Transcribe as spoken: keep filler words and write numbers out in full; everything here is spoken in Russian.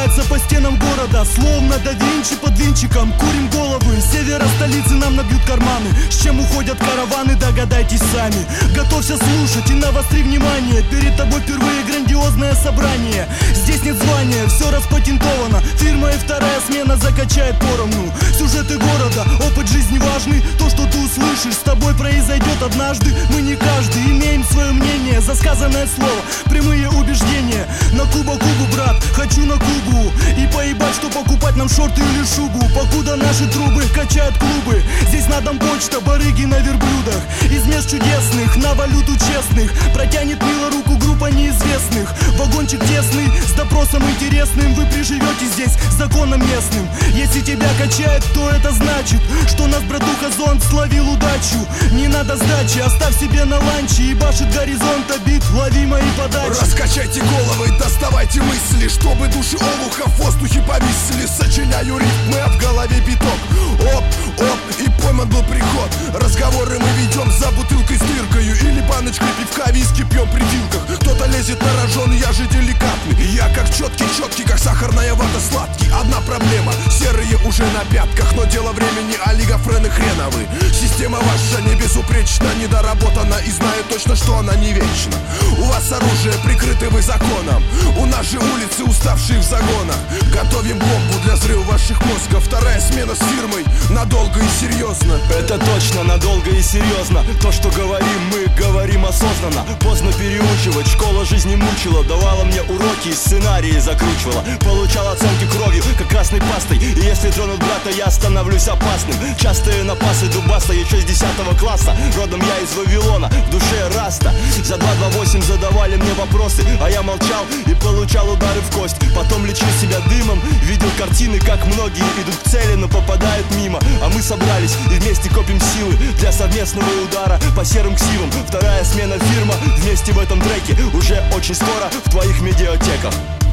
Струятся по стенам города, словно да Винчи под винчиком. Курим головы, с севера столицы нам набьют карманы. С чем уходят караваны, догадайтесь сами. Готовься слушать и навостри внимание. Перед тобой впервые грандиозное собрание. Здесь нет звания, все распатентовано. Фирма и вторая смена закачает поровну. Сюжеты города, опыт жизни важный. То, что ты услышишь, с тобой произойдет однажды. Мы не каждый, имеем свое мнение. За сказанное слово, прямые убеждения. На Куба Кубу, брат, хочу на Кубу. И поебать, что покупать нам шорты или шубу. Покуда наши трубы качают клубы. Здесь на дом почта, барыги на верблюдах. Из мест чудесных на валюту честных. Протянет мило руку группа неизвестных. Вагончик тесный, с допросом интересным. Вы приживете здесь с законом местным. Если тебя качает, то это значит, что нас, братуха, зонт словил удачу. Не надо сдачи, оставь себе на ланче. И башит горизонт обид, лови мои подачи. Раскачайте головы, доставайте мысли, чтобы души олуха в воздухе повисли. Сочиняю рифмы, а в голове биток. Оп, оп, и пойман был приход. Разговоры мы ведем за бутылкой с дыркою. Или баночкой пивка, виски пьем при вилках. Кто-то лезет на рожон, я же деликатный. Я как четкий, четкий, как сахарная вата, сладкий. Одна проблема, серые уже на пятках. Но дело времени, а лига френы хреновы. Система ваша не безупречна, недоработана. И знаю точно, что она не вечна. У вас оружие, прикрыты вы законом. У нас же улицы, уставшие в загонах. Готовим бомбу для взрыва ваших мозгов. Вторая смена с фирмой, надолго и серьезно. Это точно, надолго и серьезно. То, что говорим, мы говорим осознанно. Поздно переучивать, школа жизни мучила. Давала мне уроки и сценарии закручивала. Получал оценки кровью, как красной пастой. И если тронут брата, я становлюсь опасным. Частые напасы дубаста, еще с десятого класса. Родом я из Вавилона, в душе раста. За два два восемь задавали мне вопросы, а я молчал и получал удары в кость. Потом лечил себя дымом, видел картины, как многие идут к цели, но попадают мимо. А мы собрались и вместе копим силы для совместного удара по серым ксивам. Вторая смена фирма, вместе в этом треке уже очень скоро в твоих медиатеках.